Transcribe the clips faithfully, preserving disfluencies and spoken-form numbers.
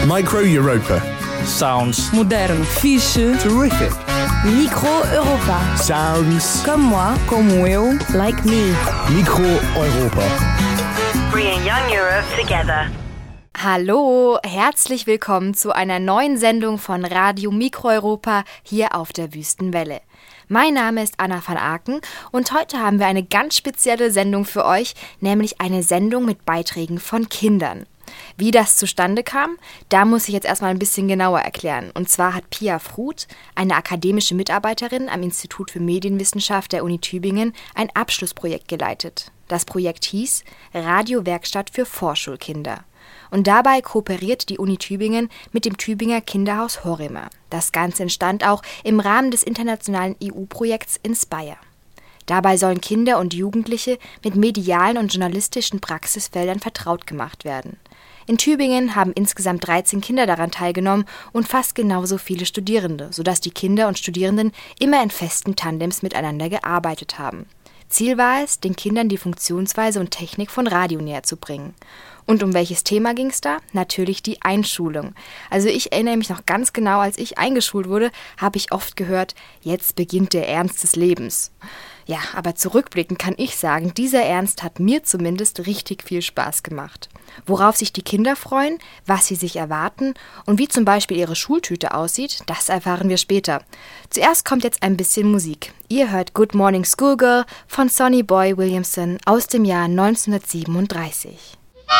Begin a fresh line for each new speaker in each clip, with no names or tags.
Micro Europa.
Sounds
Modern.
Fiche.
Terrific.
Micro Europa.
Sounds.
Comme moi. Como eu. Like me.
Micro Europa.
Bringing young Europe together.
Hallo, herzlich willkommen zu einer neuen Sendung von Radio Micro Europa hier auf der Wüstenwelle. Mein Name ist Anna van Aken und heute haben wir eine ganz spezielle Sendung für euch, nämlich eine Sendung mit Beiträgen von Kindern. Wie das zustande kam, da muss ich jetzt erstmal ein bisschen genauer erklären. Und zwar hat Pia Fruth, eine akademische Mitarbeiterin am Institut für Medienwissenschaft der Uni Tübingen, ein Abschlussprojekt geleitet. Das Projekt hieß Radiowerkstatt für Vorschulkinder. Und dabei kooperiert die Uni Tübingen mit dem Tübinger Kinderhaus Horrimer. Das Ganze entstand auch im Rahmen des internationalen E U-Projekts Inspire. Dabei sollen Kinder und Jugendliche mit medialen und journalistischen Praxisfeldern vertraut gemacht werden. In Tübingen haben insgesamt dreizehn Kinder daran teilgenommen und fast genauso viele Studierende, sodass die Kinder und Studierenden immer in festen Tandems miteinander gearbeitet haben. Ziel war es, den Kindern die Funktionsweise und Technik von Radio näher zu bringen. Und um welches Thema ging es da? Natürlich die Einschulung. Also ich erinnere mich noch ganz genau, als ich eingeschult wurde, habe ich oft gehört, jetzt beginnt der Ernst des Lebens. Ja, aber zurückblickend kann ich sagen, dieser Ernst hat mir zumindest richtig viel Spaß gemacht. Worauf sich die Kinder freuen, was sie sich erwarten und wie zum Beispiel ihre Schultüte aussieht, das erfahren wir später. Zuerst kommt jetzt ein bisschen Musik. Ihr hört Good Morning Schoolgirl von Sonny Boy Williamson aus dem Jahr neunzehnhundertsiebenunddreißig.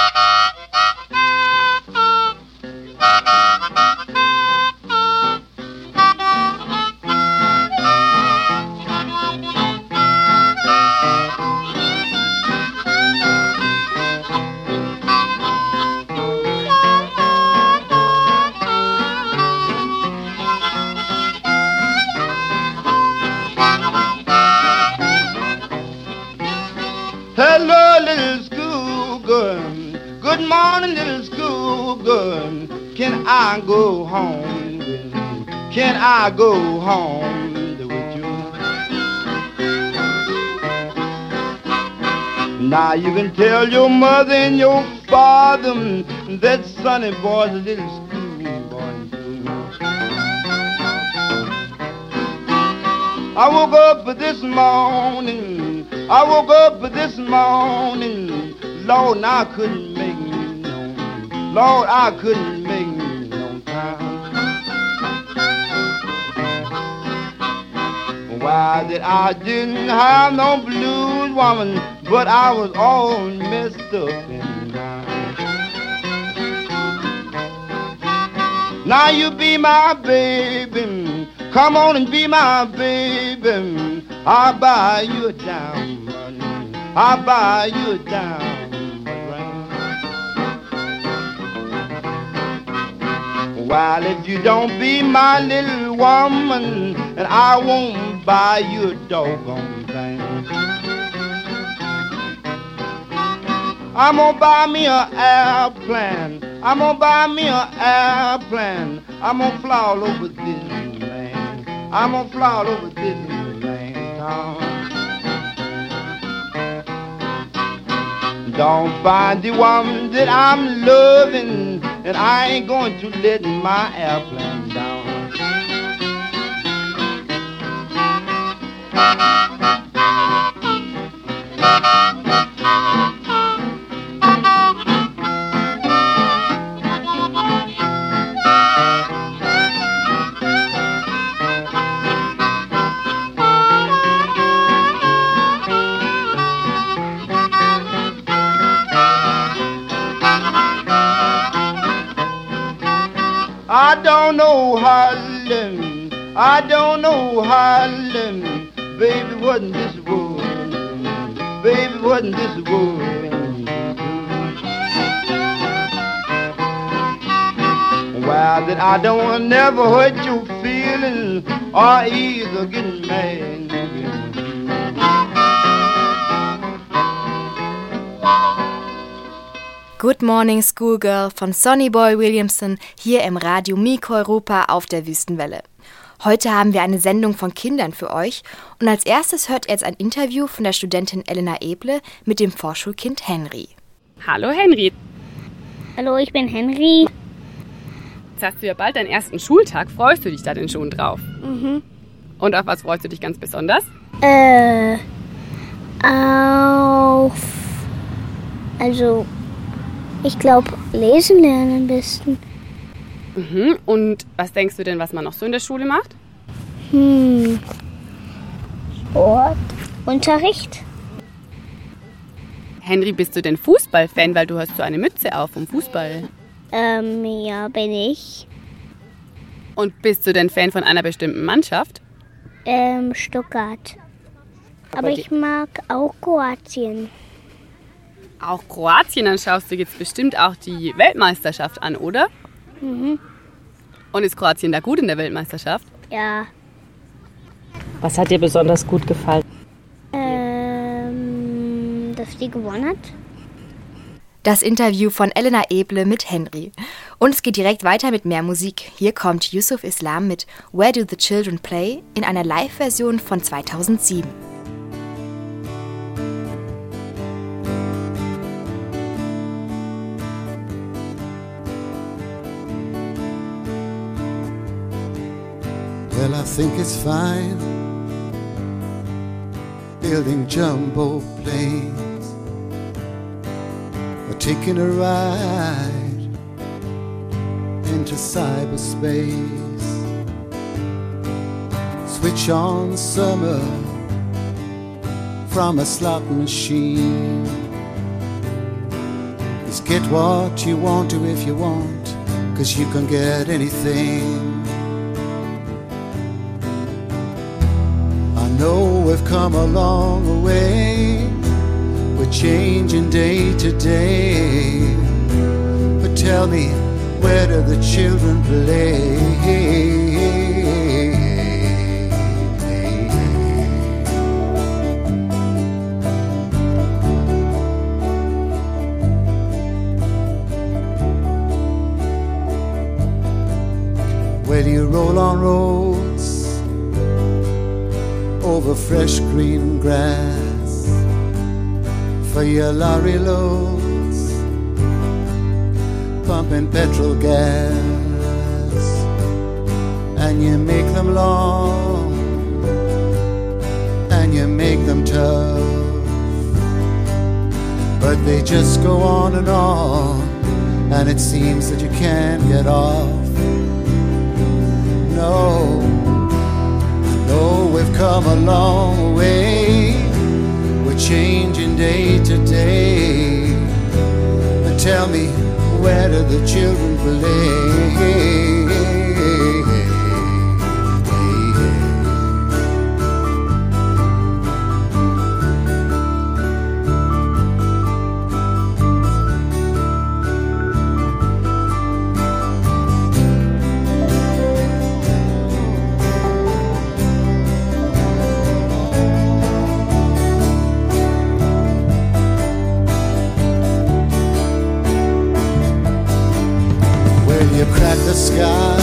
Hello, little schoolgirl. Good morning, little schoolgirl. Can I go home with you? Can I go home with you? Now you can tell your mother and your father that Sonny Boy's a little schoolboy too. I woke up this morning. I woke up this morning. Lord, I couldn't make me no. Lord, I couldn't make me no time. Why that I didn't have no blues, woman, but I was all messed up in mind. Now you be my baby, come on and be my baby. I'll buy you a diamond, I'll buy you a diamond. While if you don't be my little woman, and I won't buy you a doggone thing. I'm gonna buy me an airplane. I'm gonna buy me an airplane. I'm gonna fly all over Disneyland. I'm gonna fly all over Disneyland town. Don't find the woman that I'm loving, and I ain't going to let my airplane down. I don't know Harlem, I don't know Harlem, baby wasn't this world, baby wasn't this world. Well, that I don't wanna never hurt your feelings or either get mad.
Good Morning Schoolgirl von Sonny Boy Williamson hier im Radio Micro Europa auf der Wüstenwelle. Heute haben wir eine Sendung von Kindern für euch und als erstes hört ihr jetzt ein Interview von der Studentin Elena Eble mit dem Vorschulkind Henry.
Hallo Henry.
Hallo, ich bin Henry.
Jetzt hast du ja bald deinen ersten Schultag. Freust du dich da denn schon drauf?
Mhm.
Und auf was freust du dich ganz besonders?
Äh, auf, also, ich glaube, lesen lernen am besten.
Mhm. Und was denkst du denn, was man noch so in der Schule macht?
Hm, Sport, Unterricht.
Henry, bist du denn Fußballfan, weil du hast so eine Mütze auf vom Fußball?
Ähm, ja, bin ich.
Und bist du denn Fan von einer bestimmten Mannschaft?
Ähm, Stuttgart. Aber ich mag auch Kroatien.
Auch Kroatien, dann schaust du jetzt bestimmt auch die Weltmeisterschaft an, oder?
Mhm.
Und ist Kroatien da gut in der Weltmeisterschaft?
Ja.
Was hat dir besonders gut gefallen?
Ähm, dass die gewonnen hat.
Das Interview von Elena Eble mit Henry. Und es geht direkt weiter mit mehr Musik. Hier kommt Yusuf Islam mit Where Do the Children Play in einer Live-Version von zweitausendsieben.
Well, I think it's fine building jumbo planes or taking a ride into cyberspace. Switch on summer from a slot machine. Just get what you want to if you want, 'cause you can get anything. I know we've come a long way, we're changing day to day, but tell me, where do the children play? Where do you roll on roads over fresh green grass for your lorry loads, pumping petrol gas, and you make them long and you make them tough, but they just go on and on, and it seems that you can't get off. No, no, we've come a long way, we're changing day to day, but tell me, where do the children play? You crack the sky,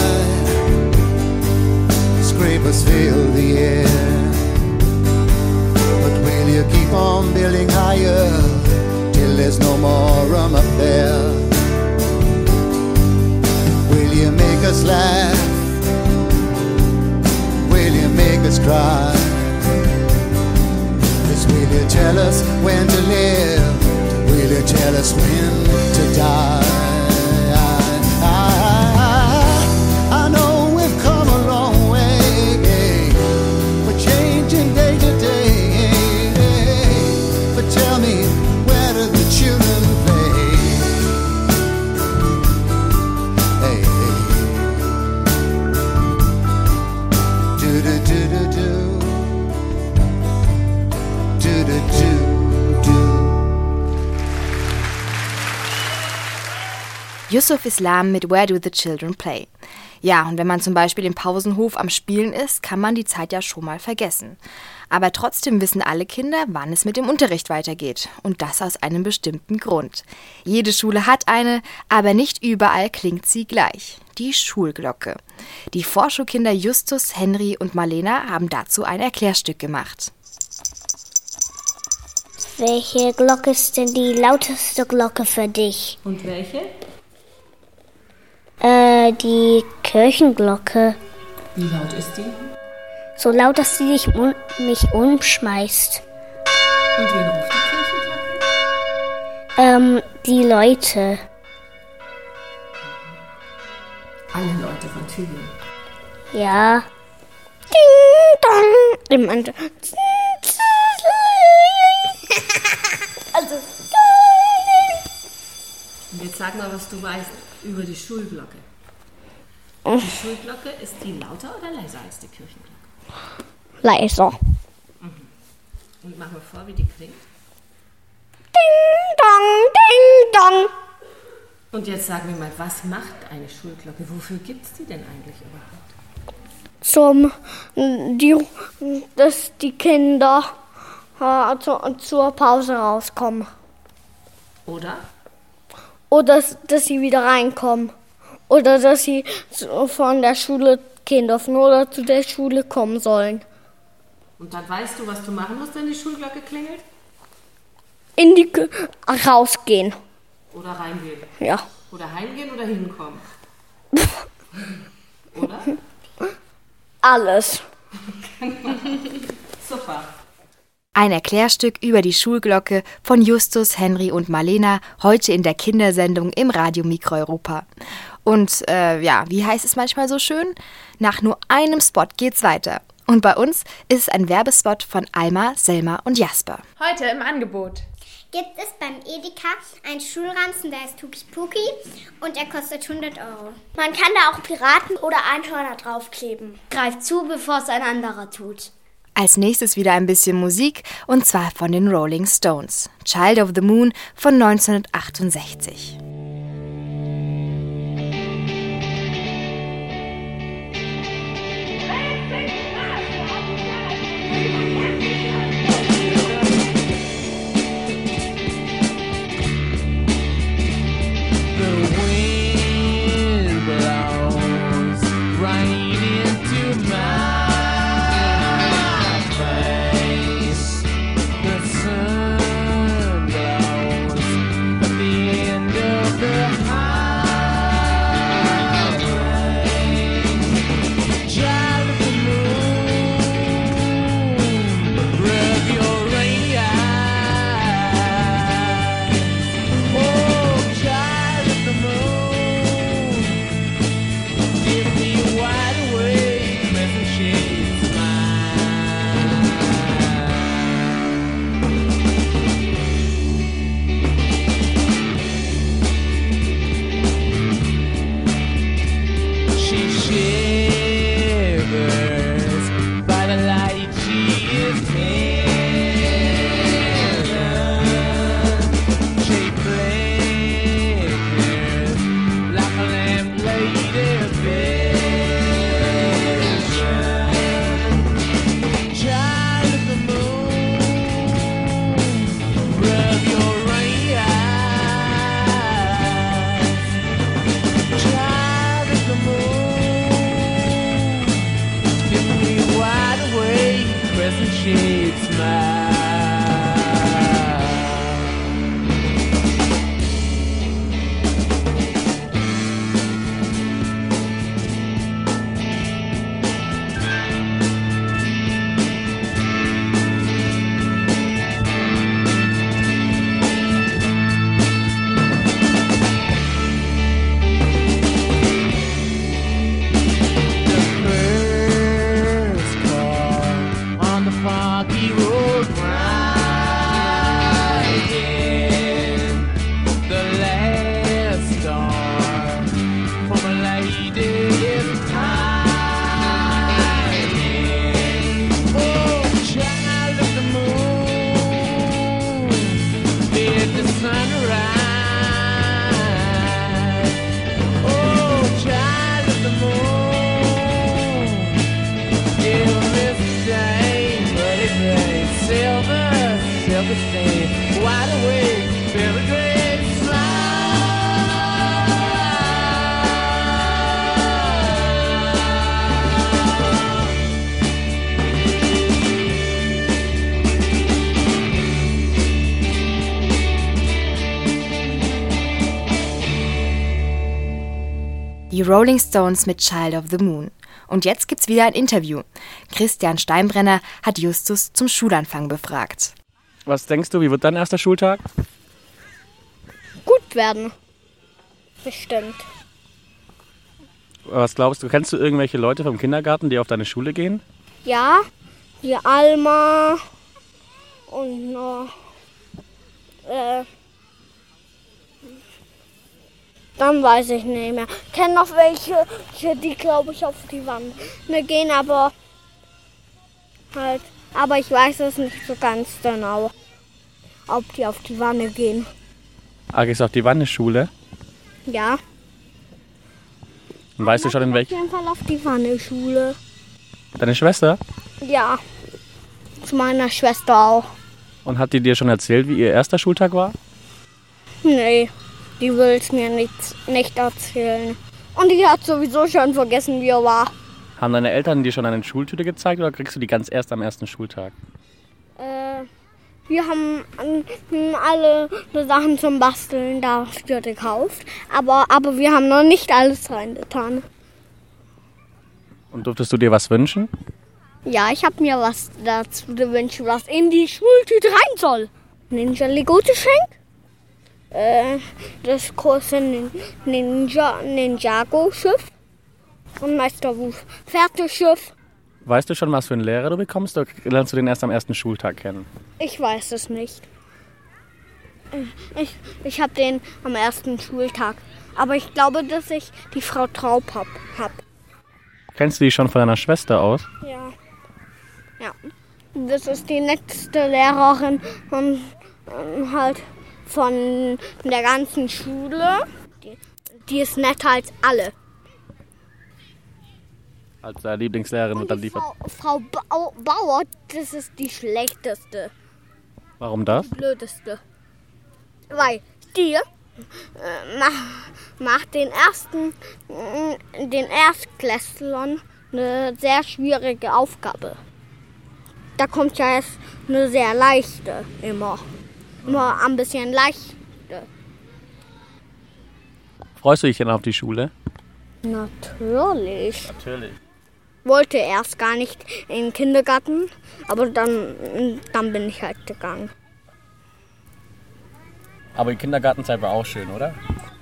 scrapers fill the air, but will you keep on building higher till there's no more room up there? Will you make us laugh? Will you make us cry? 'Cause will you tell us when to live? Will you tell us when to die? I know we've come a long way, we're changing day to day, but tell me, where do the children play? Hey, hey. Do do do do do, do do do do.
Yusuf Islam mit Where Do the Children Play. Ja, und wenn man zum Beispiel im Pausenhof am Spielen ist, kann man die Zeit ja schon mal vergessen. Aber trotzdem wissen alle Kinder, wann es mit dem Unterricht weitergeht. Und das aus einem bestimmten Grund. Jede Schule hat eine, aber nicht überall klingt sie gleich. Die Schulglocke. Die Vorschulkinder Justus, Henry und Marlena haben dazu ein Erklärstück gemacht.
Welche Glocke ist denn die lauteste Glocke für dich?
Und welche?
Äh, die Kirchenglocke.
Wie laut ist die?
So laut, dass sie dich um, mich umschmeißt.
Und wen ruft die Kirchenglocke?
Ähm, die Leute.
Alle Leute von Tübingen.
Ja. Ding, dong. Im Ande- Also.
Und jetzt sag mal, was du weißt über die Schulglocke. Die Schulglocke, ist die lauter oder leiser als die Kirchenglocke?
Leiser.
Mhm. Und mach mal vor, wie die klingt.
Ding, dong, ding, dong.
Und jetzt sag mir mal, was macht eine Schulglocke? Wofür gibt es die denn eigentlich überhaupt?
Zum, die, dass die Kinder äh, zu, zur Pause rauskommen.
Oder?
Oder dass, dass sie wieder reinkommen. Oder dass sie zu, von der Schule gehen dürfen oder zu der Schule kommen sollen.
Und dann weißt du, was du machen musst, wenn die Schulglocke klingelt?
In die K- rausgehen.
Oder reingehen?
Ja.
Oder heimgehen oder hinkommen? Oder?
Alles.
Super.
Ein Erklärstück über die Schulglocke von Justus, Henry und Marlena, heute in der Kindersendung im Radio Mikroeuropa. Und äh, ja, wie heißt es manchmal so schön? Nach nur einem Spot geht's weiter. Und bei uns ist es ein Werbespot von Alma, Selma und Jasper.
Heute im Angebot
gibt es beim Edeka einen Schulranzen, der heißt Tuki Puki und er kostet hundert Euro.
Man kann da auch Piraten oder Einhörner draufkleben. Greift zu, bevor es ein anderer tut.
Als nächstes wieder ein bisschen Musik, und zwar von den Rolling Stones. Child of the Moon von neunzehnhundertachtundsechzig. Die Rolling Stones mit Child of the Moon. Und jetzt gibt's wieder ein Interview. Christian Steinbrenner hat Justus zum Schulanfang befragt.
Was denkst du, wie wird dein erster Schultag?
Gut werden. Bestimmt.
Was glaubst du, kennst du irgendwelche Leute vom Kindergarten, die auf deine Schule gehen?
Ja, die Alma und noch, äh, dann weiß ich nicht mehr. Ich kenne noch welche, die glaube ich auf die Wand gehen, aber halt, aber ich weiß es nicht so ganz genau, ob die auf die Wanne gehen.
Ah, gehst du auf die Wanne-Schule?
Ja.
Und weißt du schon in welch...
Auf jeden Fall auf die Wanne-Schule.
Deine Schwester?
Ja. Zu meiner Schwester auch.
Und hat die dir schon erzählt, wie ihr erster Schultag war?
Nee, die will es mir nicht, nicht erzählen. Und die hat sowieso schon vergessen, wie er war.
Haben deine Eltern dir schon eine Schultüte gezeigt oder kriegst du die ganz erst am ersten Schultag?
Äh, wir haben alle Sachen zum Basteln dafür gekauft. Aber, aber wir haben noch nicht alles reingetan.
Und durftest du dir was wünschen?
Ja, ich habe mir was dazu gewünscht, was in die Schultüte rein soll. Ninja Lego-Geschenk. Äh, das große Ninja, Ninjago-Schiff. Und Meister Wu Pferdeschiff.
Weißt du schon, was für einen Lehrer du bekommst, oder lernst du den erst am ersten Schultag kennen?
Ich weiß es nicht. Ich, ich habe den am ersten Schultag. Aber ich glaube, dass ich die Frau Traub habe. Hab.
Kennst du die schon von deiner Schwester aus?
Ja. Ja. Das ist die netteste Lehrerin und, und halt von der ganzen Schule. Die, die ist netter als alle.
Als deine Lieblingslehrerin wird dann liefert.
Frau, Frau Bau, Bauer, das ist die schlechteste.
Warum das?
Die blödeste. Weil die äh, macht, macht den ersten, äh, den Erstklässlern eine sehr schwierige Aufgabe. Da kommt ja erst eine sehr leichte immer. Immer ein bisschen leichte.
Freust du dich denn auf die Schule?
Natürlich.
Natürlich.
Wollte erst gar nicht in den Kindergarten, aber dann, dann bin ich halt gegangen.
Aber die Kindergartenzeit war auch schön, oder?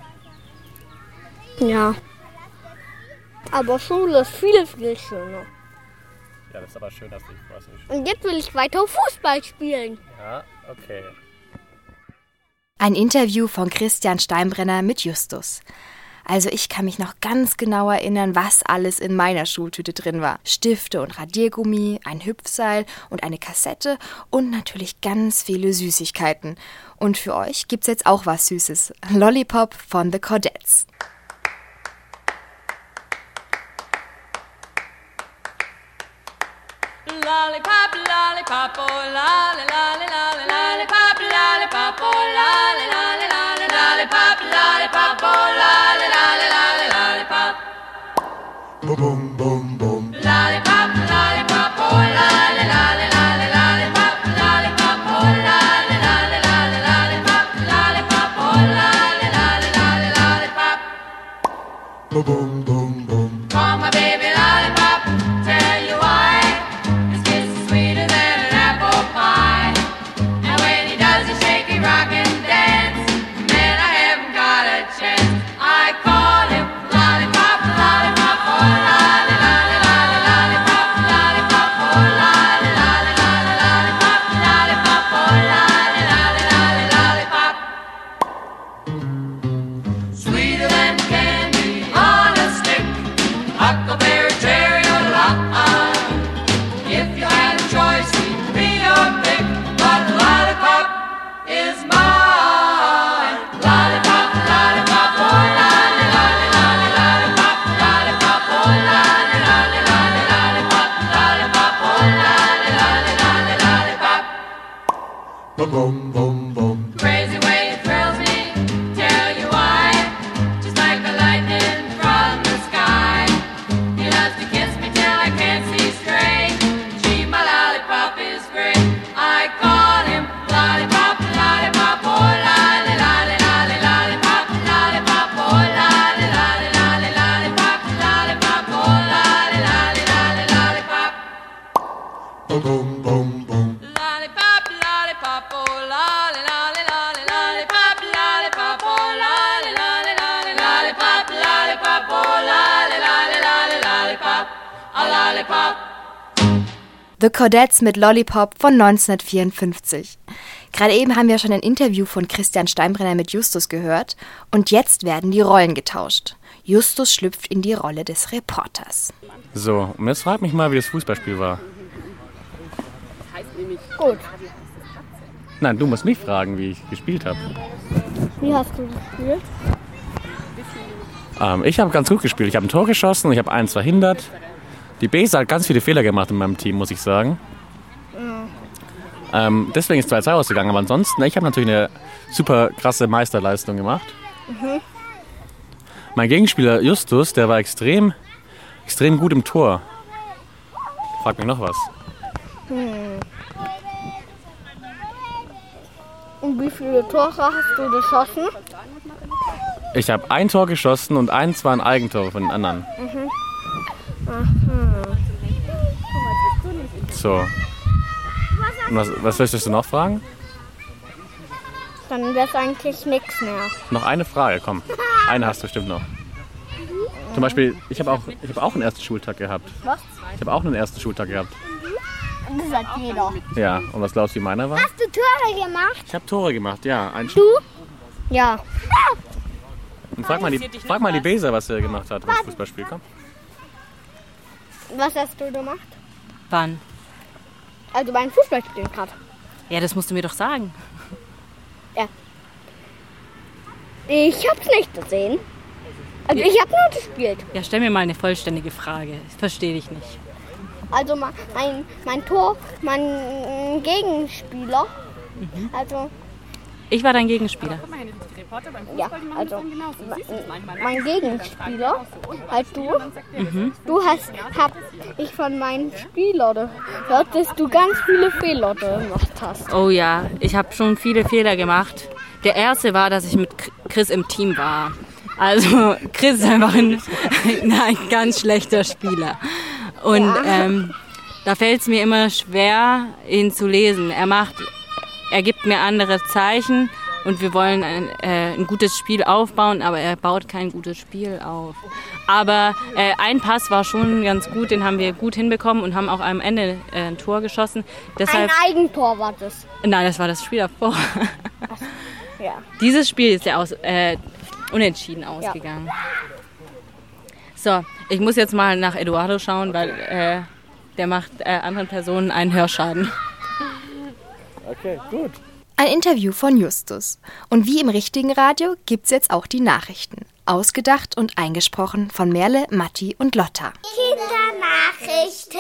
Ja. Aber Schule ist viel, viel schöner.
Ja, das ist aber schön, dass du dich freust.
Und jetzt will ich weiter Fußball spielen.
Ja, okay.
Ein Interview von Christian Steinbrenner mit Justus. Also ich kann mich noch ganz genau erinnern, was alles in meiner Schultüte drin war. Stifte und Radiergummi, ein Hüpfseil und eine Kassette und natürlich ganz viele Süßigkeiten. Und für euch gibt's jetzt auch was Süßes. Lollipop von The Chordettes.
Lollipop, lollipop, oh lolly, lolly, lolly, lollipop, lollipop, oh lolly, lolly, lolly, lollipop, lollipop, oh lolly, lolly, lolly, lollipop.
Boom, boom, boom.
Lollipop, lollipop, oh lolly, lolly, lolly, lollipop, lollipop, oh lolly, lolly, lolly, lollipop, lollipop, oh lolly, lolly, lolly, lollipop.
Boom, boom, boom.
Call my baby lollipop, tell you why. His kiss is sweeter than an apple pie. And when he does a shaky rock and dance, man, I haven't got a chance. I call him lollipop, lollipop, oh lolly, lolly, lolly, lollipop, lollipop, oh lolly, lolly, lolly, lollipop, lollipop, oh lolly, lolly, lolly, lollipop. Sweeter than candy on a stick, huckleberry, cherry, or lime. If you had a choice, he'd be your pick, but lollipop is mine. Lollipop, lollipop, oh lolly, lolly, lolly, lollipop, lollipop, oh lolly, lolly, lolly, lollipop, lollipop, oh lolly, lolly, lolly, lollipop.
Boom, boom, boom.
Crazy way it thrills me, tell you why. Just like the lightning from the sky. He loves to kiss me till I can't see straight. Gee, my lollipop is great. I call him lollipop, lollipop, oh lolly, lolly, lolly, lollipop, lollipop, oh lolly, lolly, lolly, lollipop. lollipop.
The Chordettes mit Lollipop von neunzehnhundertvierundfünfzig. Gerade eben haben wir schon ein Interview von Christian Steinbrenner mit Justus gehört und jetzt werden die Rollen getauscht. Justus schlüpft in die Rolle des Reporters.
So, und jetzt frag mich mal, wie das Fußballspiel war.
Gut.
Nein, du musst mich fragen, wie ich gespielt habe.
Wie hast du gespielt?
Ähm, ich habe ganz gut gespielt. Ich habe ein Tor geschossen und ich habe eins verhindert. Die Besa hat ganz viele Fehler gemacht in meinem Team, muss ich sagen.
Mhm.
Ähm, deswegen ist zwei zwei ausgegangen. Aber ansonsten, ich habe natürlich eine super krasse Meisterleistung gemacht.
Mhm.
Mein Gegenspieler Justus, der war extrem, extrem gut im Tor. Frag mich noch was.
Hm. Und wie viele Tore hast du geschossen?
Ich habe ein Tor geschossen und eins war ein Eigentor von den anderen.
Mhm. Aha.
So. Und was, was möchtest du noch fragen?
Dann wäre es eigentlich nichts mehr.
Noch eine Frage, komm. Eine hast du bestimmt noch. Zum Beispiel, ich habe auch, ich hab auch einen ersten Schultag gehabt.
Was?
Ich habe auch einen ersten Schultag gehabt.
Das sagt jeder.
Ja, und was glaubst du, wie meiner war?
Hast du Tore gemacht?
Ich habe Tore gemacht, ja. Ein
Du? Ja.
Und frag mal die, frag mal die Besa, was sie gemacht hat beim Fußballspiel, komm.
Was hast du gemacht?
Wann?
Also beim Fußballspielen gerade.
Ja, das musst du mir doch sagen.
Ja. Ich hab's nicht gesehen. Also ich hab nur gespielt.
Ja, stell mir mal eine vollständige Frage. Ich verstehe dich nicht.
Also mein, mein Tor, mein Gegenspieler.
Mhm.
Also
Ich war dein Gegenspieler.
ja, also mein, mein Gegenspieler, halt du.
Mhm.
Du hast, hab ich von meinen Spielern gehört, dass du ganz viele Fehler gemacht hast.
Oh ja, ich habe schon viele Fehler gemacht. Der erste war, dass ich mit Chris im Team war. Also Chris ist einfach ein, ein ganz schlechter Spieler. Und
Ja.
ähm, da fällt es mir immer schwer, ihn zu lesen. Er macht, er gibt mir andere Zeichen und wir wollen ein, äh, ein gutes Spiel aufbauen, aber er baut kein gutes Spiel auf. Aber äh, ein Pass war schon ganz gut, den haben wir gut hinbekommen und haben auch am Ende äh, ein Tor geschossen. Deshalb,
Ein Eigentor war das.
nein, das war das Spiel davor.
Ja.
Dieses Spiel ist ja aus, äh, unentschieden ausgegangen. So, ich muss jetzt mal nach Eduardo schauen, weil äh, der macht äh, anderen Personen einen Hörschaden.
Okay, gut.
Ein Interview von Justus. Und wie im richtigen Radio gibt's jetzt auch die Nachrichten. Ausgedacht und eingesprochen von Merle, Matti und Lotta.
Kindernachrichten.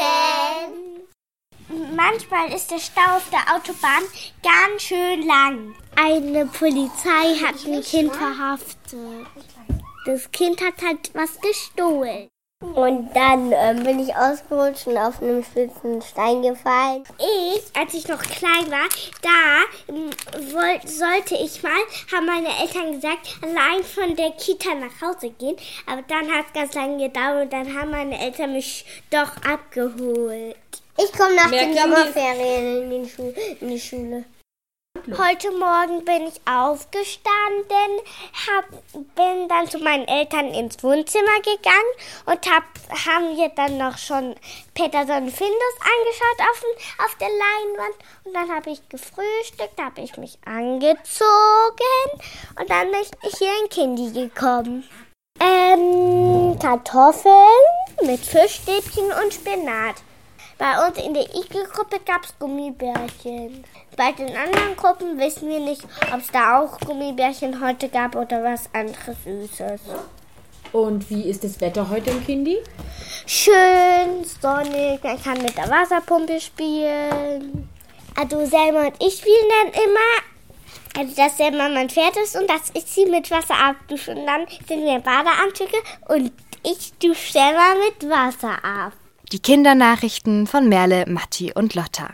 Manchmal ist der Stau auf der Autobahn ganz schön lang. Eine Polizei hat ein Kind verhaftet. Das Kind hat halt was gestohlen. Und dann ähm, bin ich ausgerutscht und auf einem spitzen Stein gefallen. Ich, als ich noch klein war, da ähm, wollt, sollte ich mal, haben meine Eltern gesagt, allein von der Kita nach Hause gehen. Aber dann hat es ganz lange gedauert und dann haben meine Eltern mich doch abgeholt. Ich komme nach den Sommerferien in die, Schu- in die Schule. Heute Morgen bin ich aufgestanden, hab, bin dann zu meinen Eltern ins Wohnzimmer gegangen und hab, haben wir dann noch schon Peterson Findus angeschaut auf, dem- auf der Leinwand. Und dann habe ich gefrühstückt, habe ich mich angezogen und dann bin ich hier in Kindi gekommen. Ähm, Kartoffeln mit Fischstäbchen und Spinat. Bei uns in der Igel-Gruppe gab es Gummibärchen. Bei den anderen Gruppen wissen wir nicht, ob es da auch Gummibärchen heute gab oder was anderes Süßes.
Und wie ist das Wetter heute im Kindi?
Schön, sonnig, man kann mit der Wasserpumpe spielen. Also Selma und ich spielen dann immer, also dass Selma mein Pferd ist und dass ich sie mit Wasser abdusche. Und dann sind wir in Badeanzüge und ich dusche Selma mit Wasser ab.
Die Kindernachrichten von Merle, Matti und Lotta.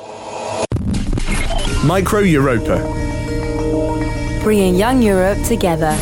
Micro Europa.
Bringing young Europe together.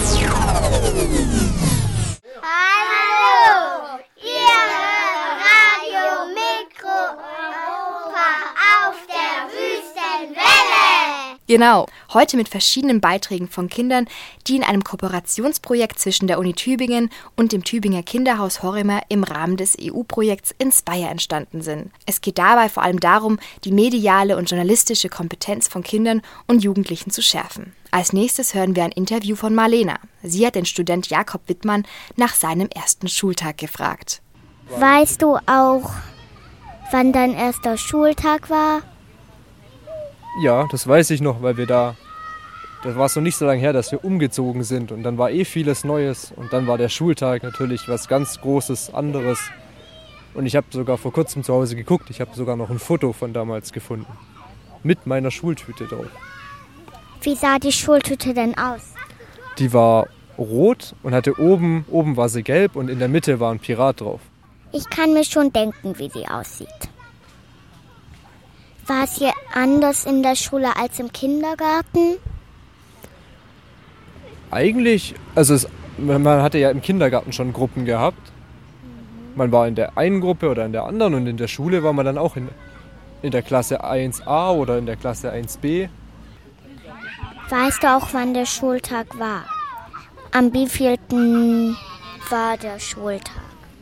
Hallo, ihr Radio Mikro Europa auf der Wüstenwelle.
Genau. Heute mit verschiedenen Beiträgen von Kindern, die in einem Kooperationsprojekt zwischen der Uni Tübingen und dem Tübinger Kinderhaus Horrimer im Rahmen des E U-Projekts Inspire entstanden sind. Es geht dabei vor allem darum, die mediale und journalistische Kompetenz von Kindern und Jugendlichen zu schärfen. Als nächstes hören wir ein Interview von Marlena. Sie hat den Student Jakob Wittmann nach seinem ersten Schultag gefragt.
Weißt du auch, wann dein erster Schultag war?
Ja, das weiß ich noch, weil wir da, das war es noch nicht so lange her, dass wir umgezogen sind und dann war eh vieles Neues und dann war der Schultag natürlich was ganz Großes, anderes und ich habe sogar vor kurzem zu Hause geguckt, ich habe sogar noch ein Foto von damals gefunden, mit meiner Schultüte drauf.
Wie sah die Schultüte denn aus?
Die war rot und hatte oben, oben war sie gelb und in der Mitte war ein Pirat drauf.
Ich kann mir schon denken, wie sie aussieht. War es hier anders in der Schule als im Kindergarten?
Eigentlich, also es, man hatte ja im Kindergarten schon Gruppen gehabt. Man war in der einen Gruppe oder in der anderen und in der Schule war man dann auch in, in der Klasse eins a oder in der Klasse eins b.
Weißt du auch, wann der Schultag war? Am wievielten war der Schultag?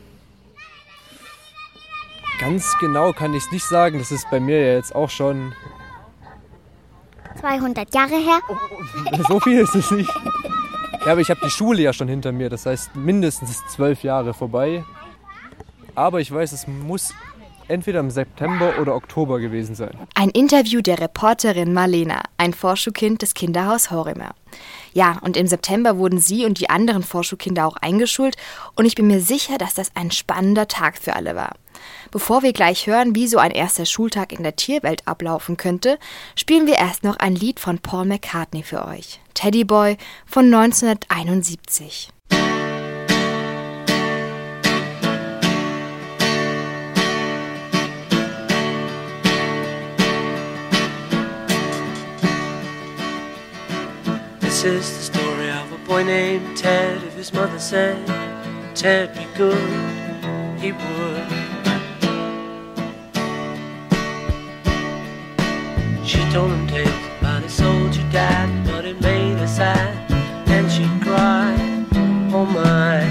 Ganz genau kann ich es nicht sagen, das ist bei mir ja jetzt auch schon...
zweihundert Jahre her?
So viel ist es nicht. Ja, aber ich habe die Schule ja schon hinter mir, das heißt mindestens zwölf Jahre vorbei. Aber ich weiß, es muss entweder im September oder Oktober gewesen sein.
Ein Interview der Reporterin Marlena, ein Vorschulkind des Kinderhaus Horrimer. Ja, und im September wurden sie und die anderen Vorschulkinder auch eingeschult und ich bin mir sicher, dass das ein spannender Tag für alle war. Bevor wir gleich hören, wie so ein erster Schultag in der Tierwelt ablaufen könnte, spielen wir erst noch ein Lied von Paul McCartney für euch. Teddy Boy von neunzehnhunderteinundsiebzig.
This is the story of a boy named Ted. If his mother said Ted be good, he would. She told him tales about his soldier dad, but it made her sad, and she'd cry, oh my.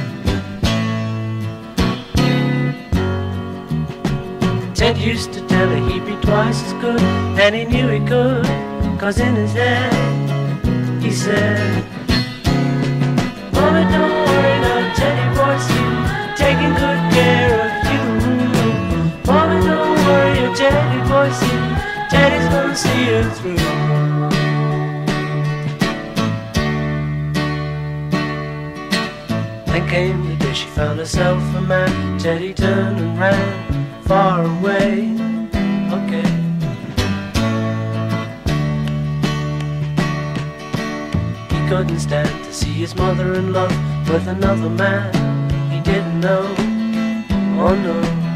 Ted used to tell her he'd be twice as good, and he knew he could, 'cause in his head he said, Mama, don't worry, now Teddy boy's here, taking good care of you. Mama, don't worry, your Teddy boy's here, Teddy's gonna see you through. Then came the day she found herself a man. Teddy turned and ran far away. Okay. Couldn't stand to see his mother in love with another man he didn't know, oh no.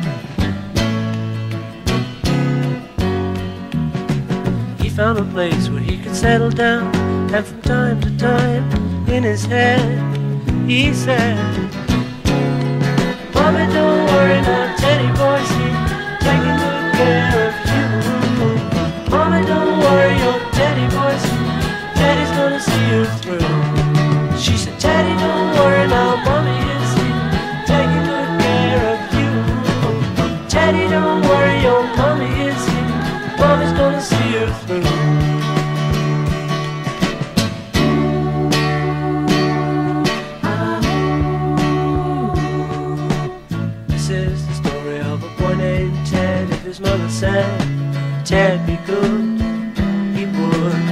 He found a place where he could settle down, and from time to time in his head he said, Mommy, don't worry now, Teddy boy's here, taking good care of you. Mommy, don't worry, your Teddy boy's here, Teddy's gonna see you through. She said, Teddy, don't worry now, Mommy is here, taking good care of you. Teddy, don't worry, your Mommy is here, Mommy's gonna see you through. This is the story of a boy named Ted. If his mother said, Ted, be good, he would.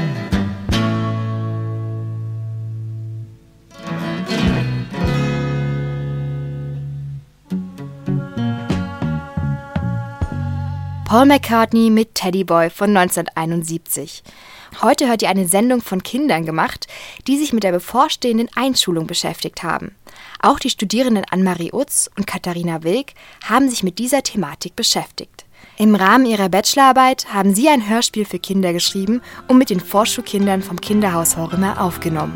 Paul McCartney mit Teddy Boy von neunzehnhunderteinundsiebzig. Heute hört ihr eine Sendung von Kindern gemacht, die sich mit der bevorstehenden Einschulung beschäftigt haben. Auch die Studierenden Annemarie Utz und Katharina Wilk haben sich mit dieser Thematik beschäftigt. Im Rahmen ihrer Bachelorarbeit haben sie ein Hörspiel für Kinder geschrieben und mit den Vorschulkindern vom Kinderhaus Horrimer aufgenommen.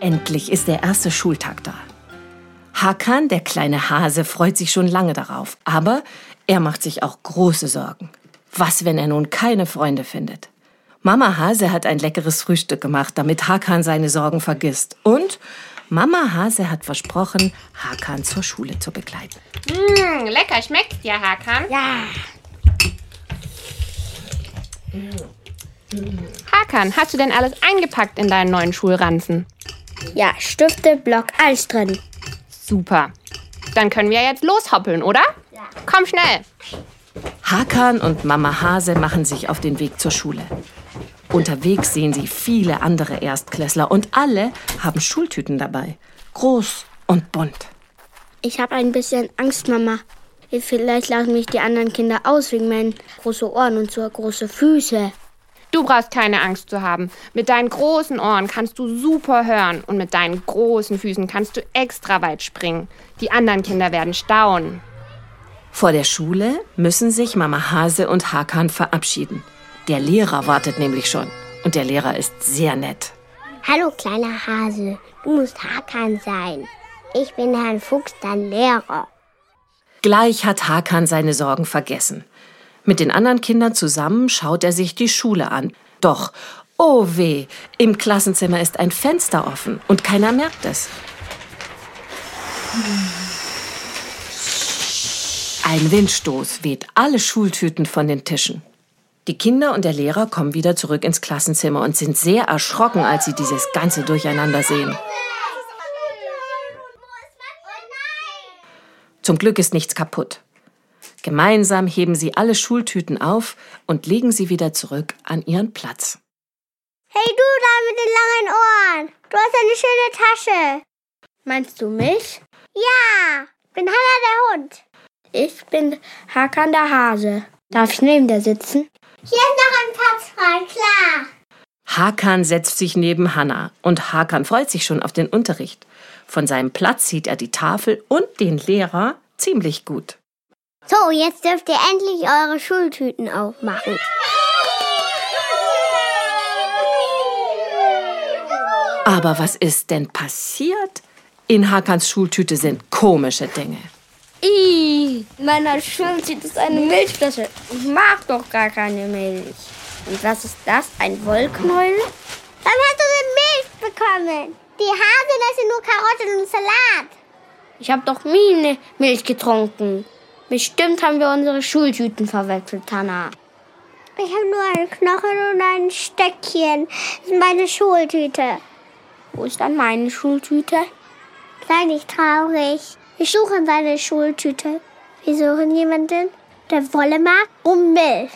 Endlich ist der erste Schultag da. Hakan, der kleine Hase, freut sich schon lange darauf. Aber er macht sich auch große Sorgen. Was, wenn er nun keine Freunde findet? Mama Hase hat ein leckeres Frühstück gemacht, damit Hakan seine Sorgen vergisst. Und Mama Hase hat versprochen, Hakan zur Schule zu begleiten.
Mmh, lecker, schmeckt's dir, Hakan?
Ja.
Hakan, hast du denn alles eingepackt in deinen neuen Schulranzen?
Ja, Stifte, Block, alles drin.
Super. Dann können wir jetzt loshoppeln, oder? Ja. Komm schnell.
Hakan und Mama Hase machen sich auf den Weg zur Schule. Unterwegs sehen sie viele andere Erstklässler und alle haben Schultüten dabei. Groß und bunt.
Ich habe ein bisschen Angst, Mama. Vielleicht lachen mich die anderen Kinder aus wegen meinen großen Ohren und so große Füße.
Du brauchst keine Angst zu haben. Mit deinen großen Ohren kannst du super hören und mit deinen großen Füßen kannst du extra weit springen. Die anderen Kinder werden staunen.
Vor der Schule müssen sich Mama Hase und Hakan verabschieden. Der Lehrer wartet nämlich schon. Und der Lehrer ist sehr nett.
Hallo, kleiner Hase. Du musst Hakan sein. Ich bin Herrn Fuchs, dein Lehrer.
Gleich hat Hakan seine Sorgen vergessen. Mit den anderen Kindern zusammen schaut er sich die Schule an. Doch, oh weh, im Klassenzimmer ist ein Fenster offen und keiner merkt es. Ein Windstoß weht alle Schultüten von den Tischen. Die Kinder und der Lehrer kommen wieder zurück ins Klassenzimmer und sind sehr erschrocken, als sie dieses ganze Durcheinander sehen. Zum Glück ist nichts kaputt. Gemeinsam heben sie alle Schultüten auf und legen sie wieder zurück an ihren Platz.
Hey, du da mit den langen Ohren. Du hast eine schöne Tasche.
Meinst du mich?
Ja, bin Hanna der Hund.
Ich bin Hakan der Hase. Darf ich neben dir sitzen?
Hier ist noch ein Platz frei, klar.
Hakan setzt sich neben Hanna und Hakan freut sich schon auf den Unterricht. Von seinem Platz sieht er die Tafel und den Lehrer ziemlich gut.
So, jetzt dürft ihr endlich eure Schultüten aufmachen.
Aber was ist denn passiert? In Hakans Schultüte sind komische Dinge.
Ih, in meiner Schultüte ist eine Milchflasche. Ich mag doch gar keine Milch. Und was ist das? Ein Wollknäuel?
Wann hast du denn Milch bekommen? Die Haselnüsse nur Karotten und Salat.
Ich habe doch nie eine Milch getrunken. Bestimmt haben wir unsere Schultüten verwechselt, Hanna.
Ich habe nur einen Knochen und ein Stöckchen. Das ist meine Schultüte.
Wo ist dann meine Schultüte?
Sei nicht traurig. Wir suchen seine Schultüte. Wir suchen jemanden, der Wolle mag und Milch.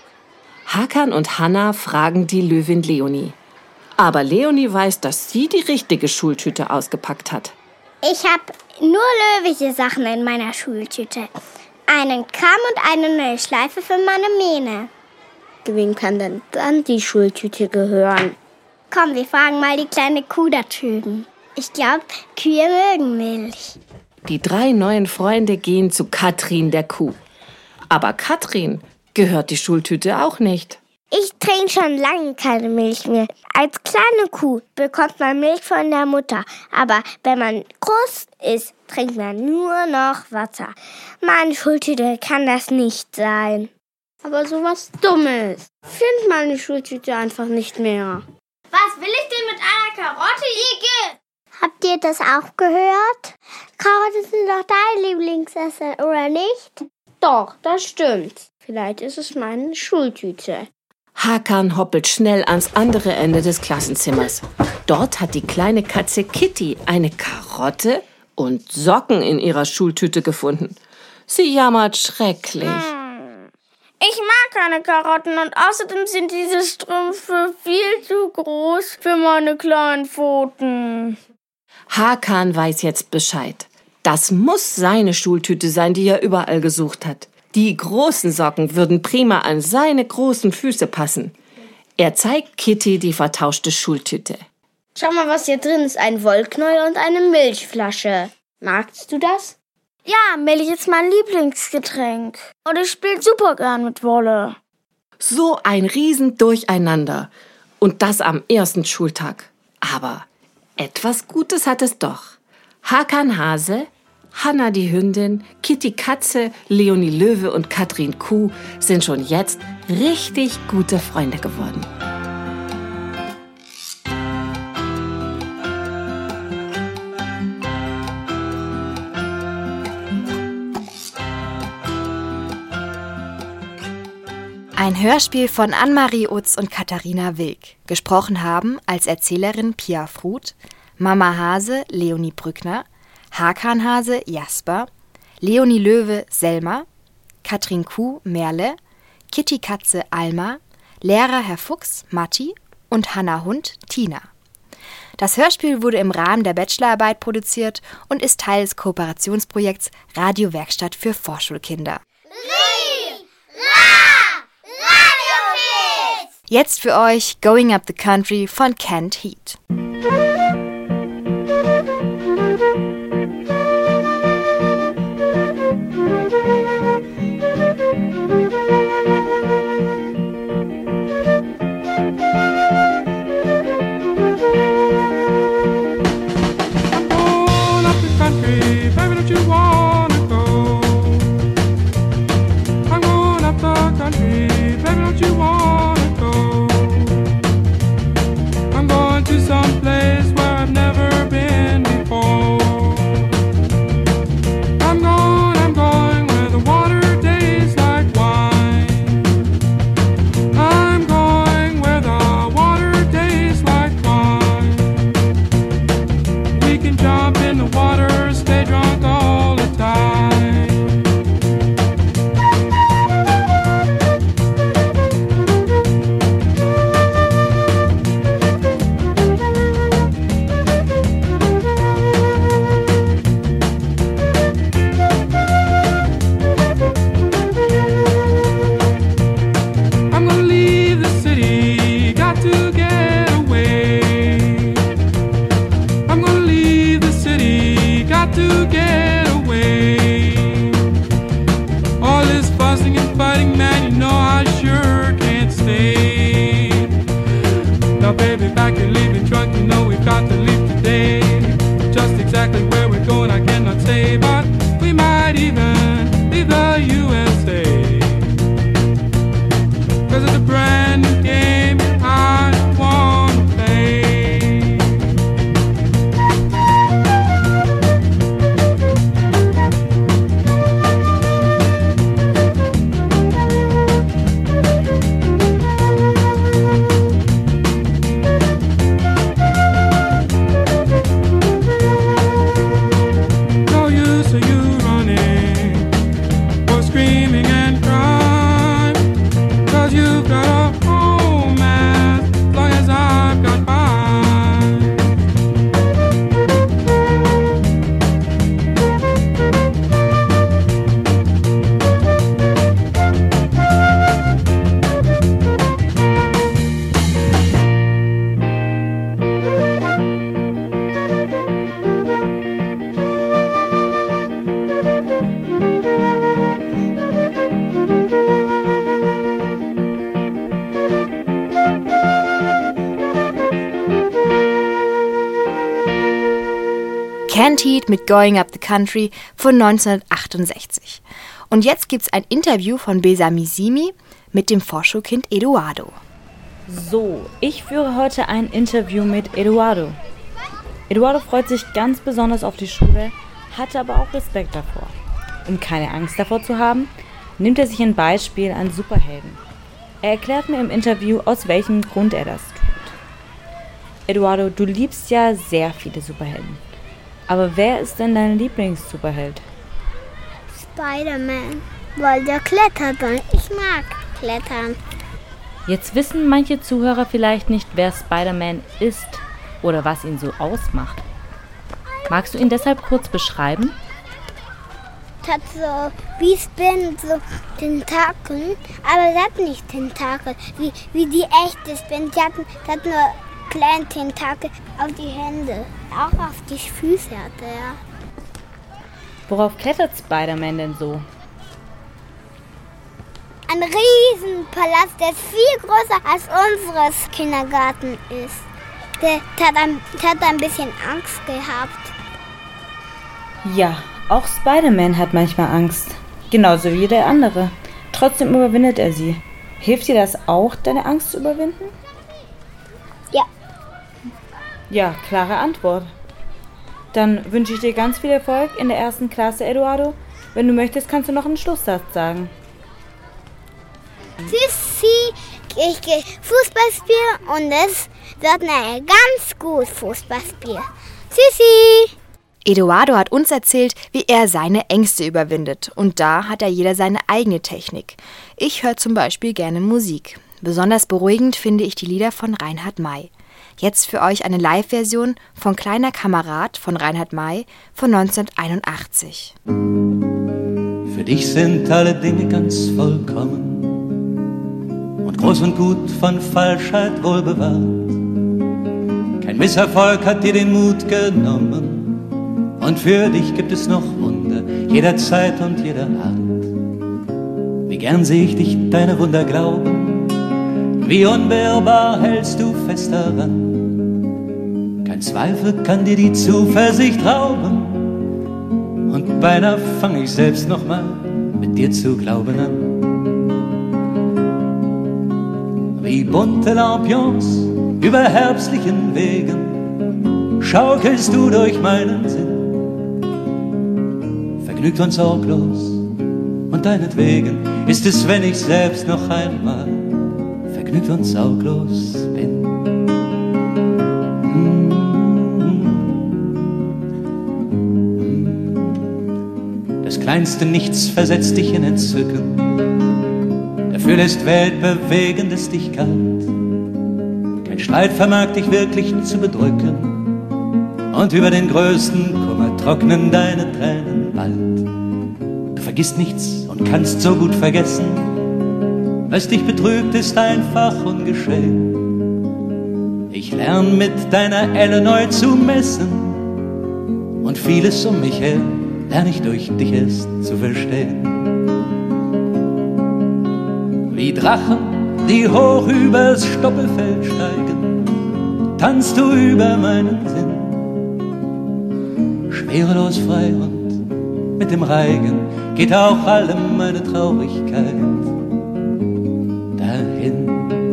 Hakan und Hanna fragen die Löwin Leonie. Aber Leonie weiß, dass sie die richtige Schultüte ausgepackt hat.
Ich habe nur löwliche Sachen in meiner Schultüte. Einen Kamm und eine neue Schleife für meine Mähne.
Wem kann denn dann die Schultüte gehören?
Komm, wir fragen mal die kleine Kuh da drüben. Ich glaube, Kühe mögen Milch.
Die drei neuen Freunde gehen zu Katrin, der Kuh. Aber Katrin gehört die Schultüte auch nicht.
Ich trinke schon lange keine Milch mehr. Als kleine Kuh bekommt man Milch von der Mutter. Aber wenn man groß ist, trinkt man nur noch Wasser. Meine Schultüte kann das nicht sein.
Aber sowas Dummes. Ich finde meine Schultüte einfach nicht mehr.
Was will ich denn mit einer Karotte, Igel? Habt ihr das auch gehört? Karotten sind doch dein Lieblingsessen, oder nicht?
Doch, das stimmt. Vielleicht ist es meine Schultüte.
Hakan hoppelt schnell ans andere Ende des Klassenzimmers. Dort hat die kleine Katze Kitty eine Karotte und Socken in ihrer Schultüte gefunden. Sie jammert schrecklich.
Ich mag keine Karotten und außerdem sind diese Strümpfe viel zu groß für meine kleinen Pfoten.
Hakan weiß jetzt Bescheid. Das muss seine Schultüte sein, die er überall gesucht hat. Die großen Socken würden prima an seine großen Füße passen. Er zeigt Kitty die vertauschte Schultüte.
Schau mal, was hier drin ist. Ein Wollknäuel und eine Milchflasche. Magst du das?
Ja, Milch ist mein Lieblingsgetränk. Und ich spiele super gern mit Wolle.
So ein Riesendurcheinander. Und das am ersten Schultag. Aber Etwas Gutes hat es doch. Hakan Hase, Hanna die Hündin, Kitty Katze, Leonie Löwe und Katrin Kuh sind schon jetzt richtig gute Freunde geworden.
Ein Hörspiel von Annemarie Utz und Katharina Wilk. Gesprochen haben als Erzählerin Pia Fruth, Mama Hase Leonie Brückner, Hakan Hase Jasper, Leonie Löwe Selma, Katrin Kuh Merle, Kitty Katze Alma, Lehrer Herr Fuchs Matti und Hanna Hund Tina. Das Hörspiel wurde im Rahmen der Bachelorarbeit produziert und ist Teil des Kooperationsprojekts Radiowerkstatt für Vorschulkinder. Jetzt für euch Going Up the Country von Canned Heat. Canned Heat mit Going Up the Country von neunzehnhundertachtundsechzig. Und jetzt gibt's ein Interview von Besami Simi mit dem Vorschulkind Eduardo.
So, ich führe heute ein Interview mit Eduardo. Eduardo freut sich ganz besonders auf die Schule, hat aber auch Respekt davor. Um keine Angst davor zu haben, nimmt er sich ein Beispiel an Superhelden. Er erklärt mir im Interview, aus welchem Grund er das tut. Eduardo, du liebst ja sehr viele Superhelden. Aber wer ist denn dein Lieblings-Superheld?
Spider-Man, weil der klettert und ich mag klettern.
Jetzt wissen manche Zuhörer vielleicht nicht, wer Spider-Man ist oder was ihn so ausmacht. Magst du ihn deshalb kurz beschreiben?
Hat so wie Spin, so Tentakeln, aber es hat nicht Tentakel, wie, wie die echte Spin. Die hat, die hat nur kleine Tentakel auf die Hände, auch auf die Füße hat er.
Worauf klettert Spider-Man denn so?
Ein Riesenpalast, der viel größer als unseres Kindergarten ist. Der, der, hat ein, der hat ein bisschen Angst gehabt.
Ja, auch Spider-Man hat manchmal Angst. Genauso wie jeder andere. Trotzdem überwindet er sie. Hilft dir das auch, deine Angst zu überwinden?
Ja.
Ja, klare Antwort. Dann wünsche ich dir ganz viel Erfolg in der ersten Klasse, Eduardo. Wenn du möchtest, kannst du noch einen Schlusssatz sagen.
Tschüssi, ich gehe Fußball spielen und es wird ein ganz gut Fußballspiel. Tschüssi!
Eduardo hat uns erzählt, wie er seine Ängste überwindet. Und da hat ja jeder seine eigene Technik. Ich höre zum Beispiel gerne Musik. Besonders beruhigend finde ich die Lieder von Reinhard May. Jetzt für euch eine Live-Version von Kleiner Kamerad von Reinhard May von neunzehnhunderteinundachtzig.
Für dich sind alle Dinge ganz vollkommen und groß und gut von Falschheit wohl bewahrt. Kein Misserfolg hat dir den Mut genommen und für dich gibt es noch Wunder jederzeit und jeder Art. Wie gern seh ich dich deine Wunder glauben, wie unbeirrbar hältst du fest daran. Kein Zweifel kann dir die Zuversicht rauben und beinahe fang ich selbst noch mal mit dir zu glauben an. Wie bunte Lampions über herbstlichen Wegen schaukelst du durch meinen Sinn, vergnügt und sorglos, und deinetwegen ist es, wenn ich selbst noch einmal vergnügt und sorglos bin. Das kleinste Nichts versetzt dich in Entzücken, dafür lässt Weltbewegendes dich kalt. Kein Streit vermag dich wirklich zu bedrücken, und über den größten Kummer trocknen deine Tränen bald. Du vergisst nichts und kannst so gut vergessen, was dich betrübt, ist einfach ungeschehen. Ich lern mit deiner Elle neu zu messen, und vieles um mich her lern ich durch dich erst zu verstehen. Wie Drachen, die hoch übers Stoppelfeld steigen, tanzt du über meinen Sinn, schwerelos frei, und mit dem Reigen geht auch alle meine Traurigkeit dahin.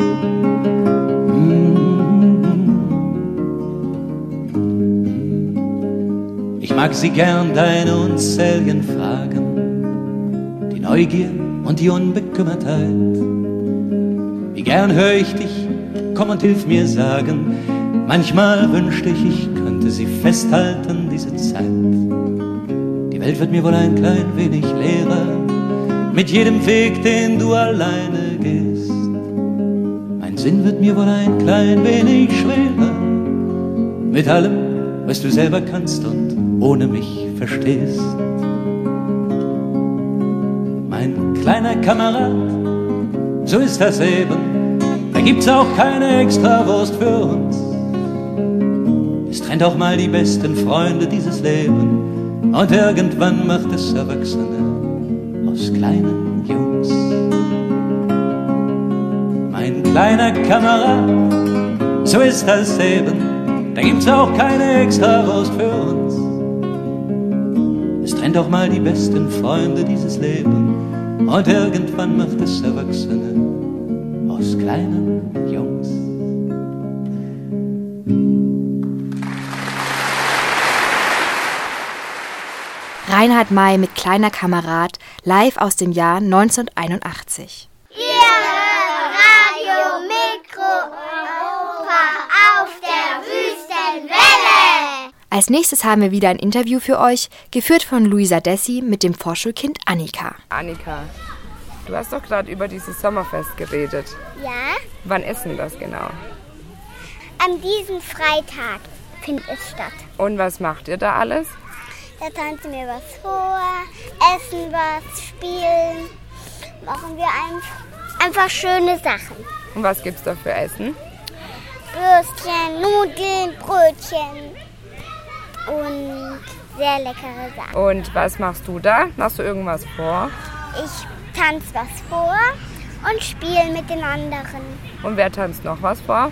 Ich mag sie gern, deine unzähligen Fragen, die Neugier und die Unbekümmertheit. Wie gern hör ich dich, komm und hilf mir sagen. Manchmal wünschte ich, ich könnte sie festhalten, diese Zeit. Die Welt wird mir wohl ein klein wenig leerer mit jedem Weg, den du alleine gehst. Mein Sinn wird mir wohl ein klein wenig schwerer mit allem, was du selber kannst und ohne mich verstehst. Mein kleiner Kamerad, so ist das eben, da gibt's auch keine Extrawurst für uns. Es trennt auch mal die besten Freunde dieses Leben, und irgendwann macht es Erwachsene aus kleinen Jungs. Mein kleiner Kamerad, so ist das eben, da gibt's auch keine Extrawurst für uns. Es trennt auch mal die besten Freunde dieses Leben, und irgendwann macht es Erwachsene aus kleinen Jungs.
Reinhard May mit Kleiner Kamerad, live aus dem Jahr neunzehnhunderteinundachtzig.
Ihr hört Radio Mikroeuropa auf der Wüstenwelle.
Als nächstes haben wir wieder ein Interview für euch, geführt von Luisa Dessi mit dem Vorschulkind Annika.
Annika, du hast doch gerade über dieses Sommerfest geredet.
Ja?
Wann ist denn das genau?
An diesem Freitag findet es statt.
Und was macht ihr da alles?
Da tanzen wir was vor, essen was, spielen, machen wir ein, einfach schöne Sachen.
Und was gibt's da für Essen?
Würstchen, Nudeln, Brötchen und sehr leckere Sachen.
Und was machst du da? Machst du irgendwas vor?
Ich tanze was vor und spiele mit den anderen.
Und wer tanzt noch was vor?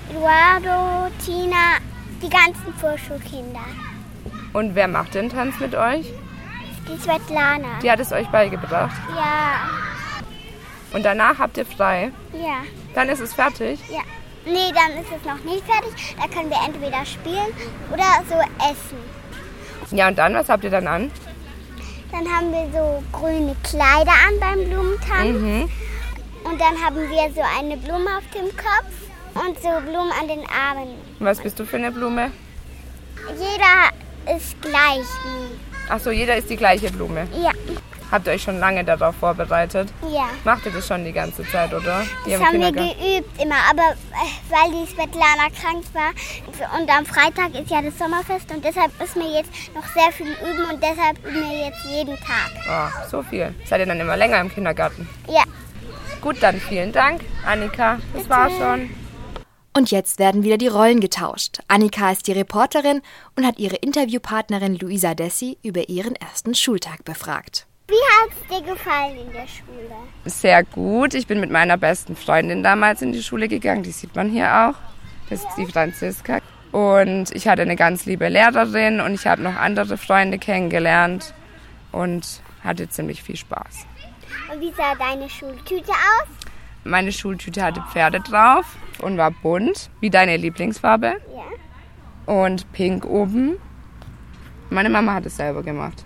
Eduardo, Tina, die ganzen Vorschulkinder.
Und wer macht den Tanz mit euch?
Die Svetlana.
Die hat es euch beigebracht.
Ja.
Und danach habt ihr frei?
Ja.
Dann ist es fertig?
Ja. Nee, dann ist es noch nicht fertig. Da können wir entweder spielen oder so essen.
Ja, und dann, was habt ihr dann an?
Dann haben wir so grüne Kleider an beim Blumentanz.
Mhm.
Und dann haben wir so eine Blume auf dem Kopf und so Blumen an den Armen.
Was bist du für eine Blume?
Jeder ist gleich wie.
Ach so, jeder ist die gleiche Blume?
Ja.
Habt ihr euch schon lange darauf vorbereitet?
Ja.
Macht ihr das schon die ganze Zeit, oder? Die
Das haben wir geübt immer, aber äh, weil die Svetlana krank war und am Freitag ist ja das Sommerfest und deshalb müssen wir jetzt noch sehr viel üben und deshalb üben wir jetzt jeden Tag.
Oh, so viel. Seid ihr dann immer länger im Kindergarten?
Ja.
Gut, dann vielen Dank, Annika. Das war schon.
Und jetzt werden wieder die Rollen getauscht. Annika ist die Reporterin und hat ihre Interviewpartnerin Luisa Dessi über ihren ersten Schultag befragt.
Wie hat es dir gefallen in der Schule?
Sehr gut. Ich bin mit meiner besten Freundin damals in die Schule gegangen. Die sieht man hier auch. Das ist die Franziska. Und ich hatte eine ganz liebe Lehrerin und ich habe noch andere Freunde kennengelernt und hatte ziemlich viel Spaß.
Und wie sah deine Schultüte aus?
Meine Schultüte hatte Pferde drauf und war bunt, wie deine Lieblingsfarbe.
Ja.
Und pink oben. Meine Mama hat es selber gemacht.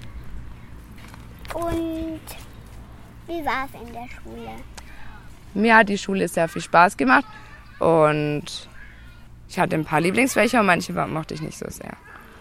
Und wie war es in der Schule?
Mir hat die Schule sehr viel Spaß gemacht und ich hatte ein paar Lieblingsfächer und manche mochte ich nicht so sehr.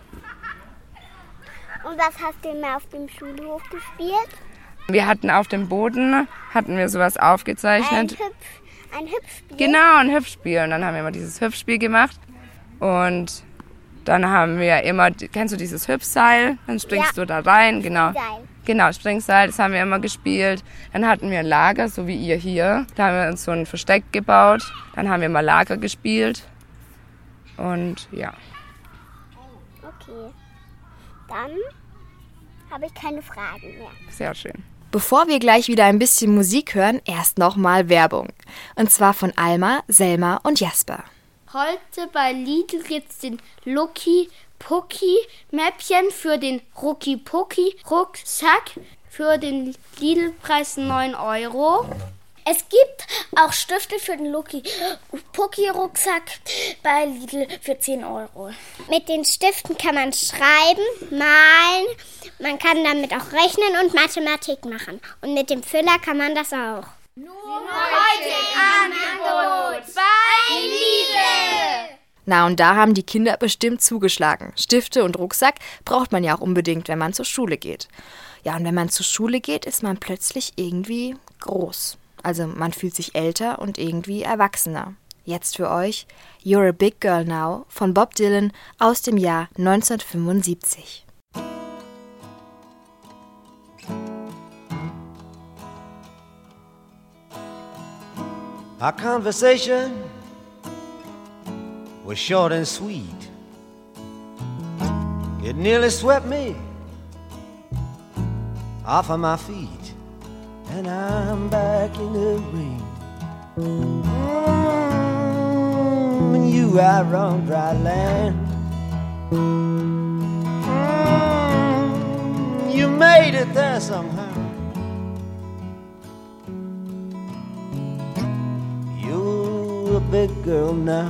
Und was hast du immer auf dem Schulhof gespielt?
Wir hatten auf dem Boden, hatten wir sowas aufgezeichnet.
Ein, Hüpf, ein Hüpfspiel?
Genau, ein Hüpfspiel. Und dann haben wir immer dieses Hüpfspiel gemacht. Und dann haben wir immer, kennst du dieses Hüpfseil? Dann springst
ja.
du da rein. Genau.
Springseil.
Genau, Springseil, das haben wir immer gespielt. Dann hatten wir ein Lager, so wie ihr hier. Da haben wir uns so ein Versteck gebaut. Dann haben wir mal Lager gespielt. Und ja.
Okay. Dann habe ich keine Fragen mehr.
Sehr schön.
Bevor wir gleich wieder ein bisschen Musik hören, erst nochmal Werbung. Und zwar von Alma, Selma und Jasper.
Heute bei Lidl gibt's den Lucky Pucky Mäppchen für den Rucki Pucky Rucksack für den Lidl-Preis neun Euro.
Es gibt auch Stifte für den Lucky Pucky Rucksack bei Lidl für zehn Euro. Mit den Stiften kann man schreiben, malen, man kann damit auch rechnen und Mathematik machen. Und mit dem Füller kann man das auch.
Nur heute im Angebot bei Lidl!
Na, und da haben die Kinder bestimmt zugeschlagen. Stifte und Rucksack braucht man ja auch unbedingt, wenn man zur Schule geht. Ja, und wenn man zur Schule geht, ist man plötzlich irgendwie groß. Also man fühlt sich älter und irgendwie erwachsener. Jetzt für euch You're a Big Girl Now von Bob Dylan aus dem Jahr neunzehnhundertfünfundsiebzig.
Our conversation was short and sweet. It nearly swept me off of my feet. And I'm back in the ring. Mm, and you out on dry land. Mm, you made it there somehow. You're a big girl now.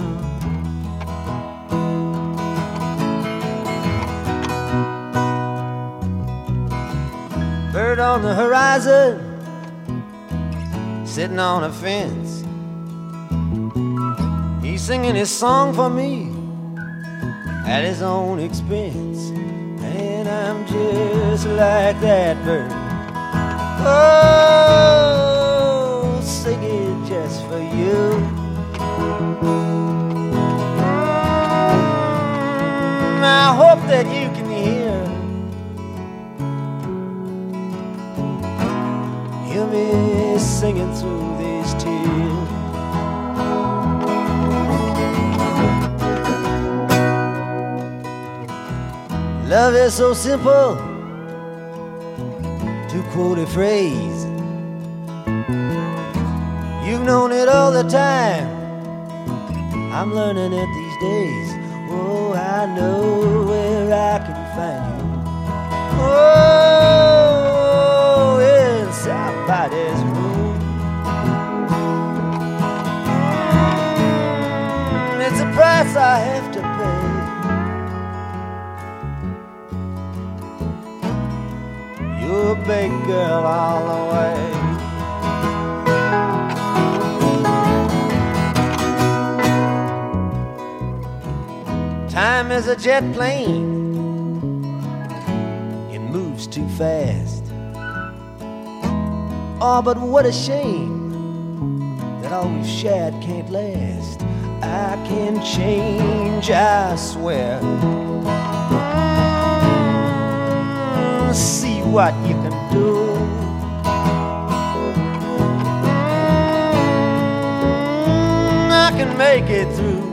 Bird on the horizon, sitting on a fence. He's singing his song for me at his own expense. And I'm just like that bird. Oh, sing it just for you. Mm, I hope that you can hear Hear me singing through these tears. Love is so simple, to quote a phrase. You've known it all the time, I'm learning it these days. Oh, I know where I can find you. Oh, in somebody's room. It's a price I have to pay. You're a big girl all the way. Time is a jet plane. It moves too fast. Oh, but what a shame that all we've shared can't last. I can change, I swear. Mm, see what you can do. Mm, I can make it through.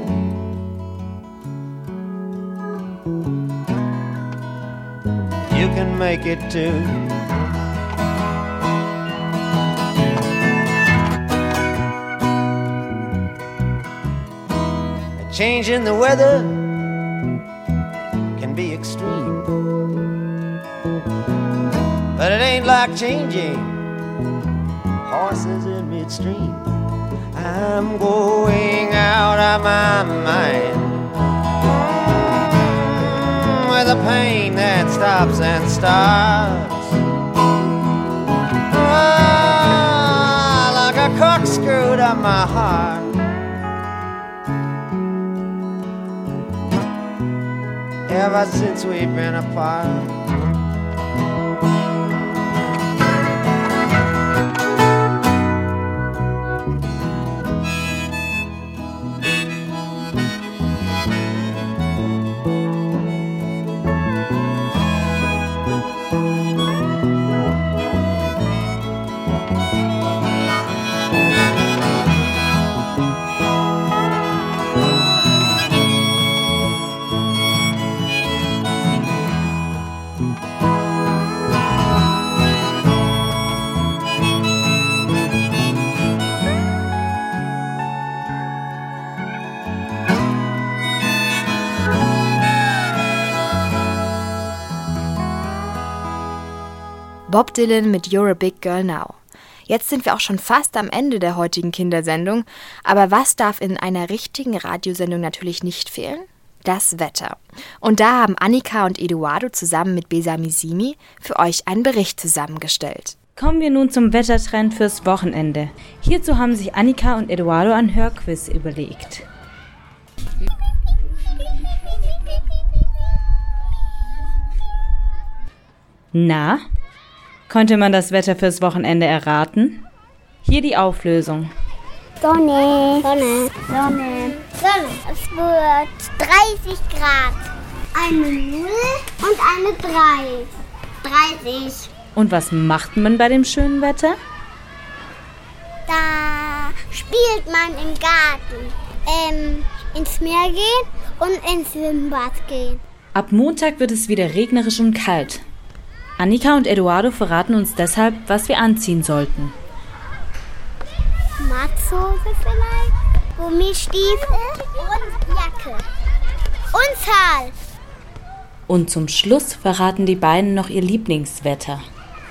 You can make it too. A change in the weather can be extreme, but it ain't like changing horses in midstream. I'm going out of my mind with a pain that stops and starts, ah, like a corkscrew to my heart. Ever since we've been apart.
Bob Dylan mit You're a Big Girl Now. Jetzt sind wir auch schon fast am Ende der heutigen Kindersendung, aber was darf in einer richtigen Radiosendung natürlich nicht fehlen? Das Wetter. Und da haben Annika und Eduardo zusammen mit Besamisimi für euch einen Bericht zusammengestellt.
Kommen wir nun zum Wettertrend fürs Wochenende. Hierzu haben sich Annika und Eduardo ein Hörquiz überlegt. Na? Konnte man das Wetter fürs Wochenende erraten? Hier die Auflösung.
Sonne. Sonne. Sonne. Sonne. Es wird dreißig Grad. Eine Null und eine drei. dreißig.
Und was macht man bei dem schönen Wetter?
Da spielt man im Garten. Ähm, ins Meer gehen und ins Schwimmbad gehen.
Ab Montag wird es wieder regnerisch und kalt. Annika und Eduardo verraten uns deshalb, was wir anziehen sollten.
Matzhose vielleicht, Gummistiefel und Jacke. Und Schal.
Und zum Schluss verraten die beiden noch ihr Lieblingswetter.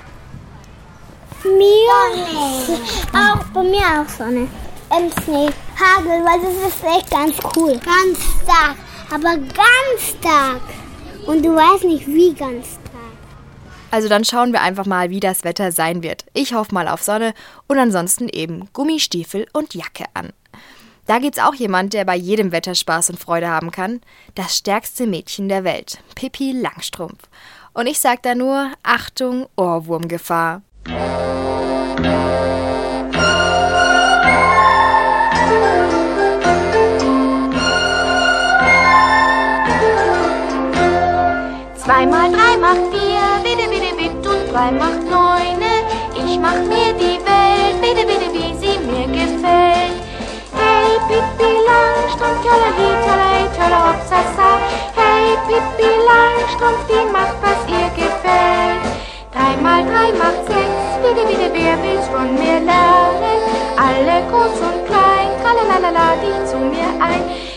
Mir auch, bei mir auch Sonne. Ähm, Schnee, Hagel, weil das ist echt ganz cool. Ganz stark, aber ganz stark. Und du weißt nicht, wie ganz stark.
Also dann schauen wir einfach mal, wie das Wetter sein wird. Ich hoffe mal auf Sonne und ansonsten eben Gummistiefel und Jacke an. Da gibt's auch jemand, der bei jedem Wetter Spaß und Freude haben kann. Das stärkste Mädchen der Welt, Pippi Langstrumpf. Und ich sag da nur, Achtung, Ohrwurmgefahr.
Zwei mal drei macht vier, bitte, bitte, bitte, und drei macht neune. Ich mach mir die Welt, bitte, bitte, wie sie mir gefällt. Hey, Pippi Langstrumpf, tjolali, tjolali, tjolla, hopsasa. Hey, Pippi Langstrumpf, die macht, was ihr gefällt. Drei mal drei macht sechs, bitte, bitte, wer will's von mir lernen? Alle groß und klein, tralalala, dich zu mir ein.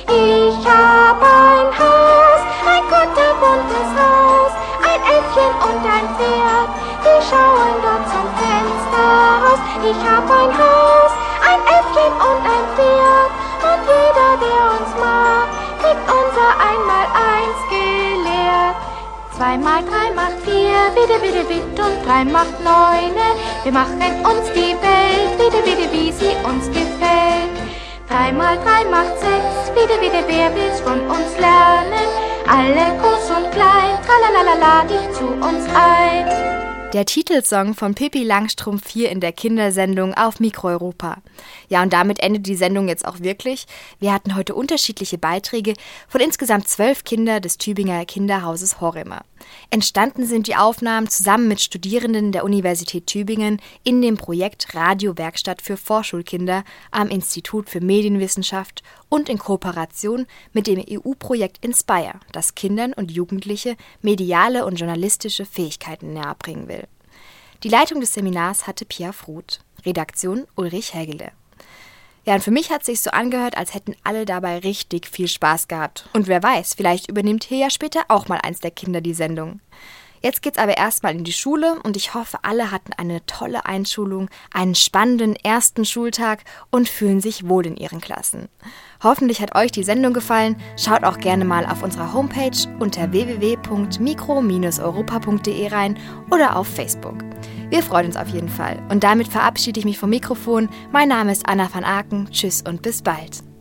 Ich hab ein Haus, ein Äffchen und ein Pferd. Und jeder, der uns mag, kriegt unser Einmaleins gelehrt. Zwei mal drei macht vier, bitte, bitte, bitte, und drei macht neune. Wir machen uns die Welt, bitte, bitte, wie sie uns gefällt. Drei mal drei macht sechs, bitte, bitte, wer will's von uns lernen? Alle groß und klein, tralalala, lad dich zu uns ein.
Der Titelsong von Pippi Langstrumpf hier in der Kindersendung auf Mikro-Europa. Ja, und damit endet die Sendung jetzt auch wirklich. Wir hatten heute unterschiedliche Beiträge von insgesamt zwölf Kindern des Tübinger Kinderhauses Horrimer. Entstanden sind die Aufnahmen zusammen mit Studierenden der Universität Tübingen in dem Projekt Radiowerkstatt für Vorschulkinder am Institut für Medienwissenschaft und in Kooperation mit dem E U-Projekt Inspire, das Kindern und Jugendliche mediale und journalistische Fähigkeiten nahebringen will. Die Leitung des Seminars hatte Pia Fruth, Redaktion Ulrich Hägele. Ja, und für mich hat es sich so angehört, als hätten alle dabei richtig viel Spaß gehabt. Und wer weiß, vielleicht übernimmt hier ja später auch mal eins der Kinder die Sendung. Jetzt geht's aber erstmal in die Schule und ich hoffe, alle hatten eine tolle Einschulung, einen spannenden ersten Schultag und fühlen sich wohl in ihren Klassen. Hoffentlich hat euch die Sendung gefallen. Schaut auch gerne mal auf unserer Homepage unter w w w punkt mikro Bindestrich europa punkt de rein oder auf Facebook. Wir freuen uns auf jeden Fall. Und damit verabschiede ich mich vom Mikrofon. Mein Name ist Anna van Aken. Tschüss und bis bald.